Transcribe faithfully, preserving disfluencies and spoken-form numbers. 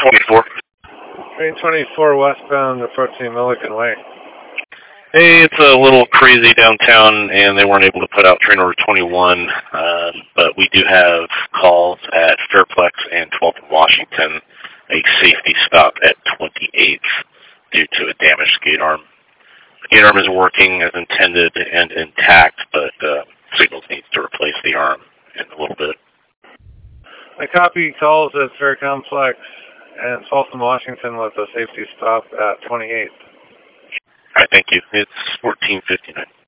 twenty-four. Train twenty-four westbound approaching Milligan Way. Hey, it's a little crazy downtown, and they weren't able to put out train order twenty-one, uh, but we do have calls at Fairplex and twelfth and Washington, a safety stop at twenty-eighth due to a damaged gate arm. The gate arm is working as intended and intact, but uh, Signals needs to replace the arm in a little bit. I copy calls at Fair Complex and twelfth and Washington with a safety stop at twenty-eighth. All right, thank you. It's fourteen fifty-nine.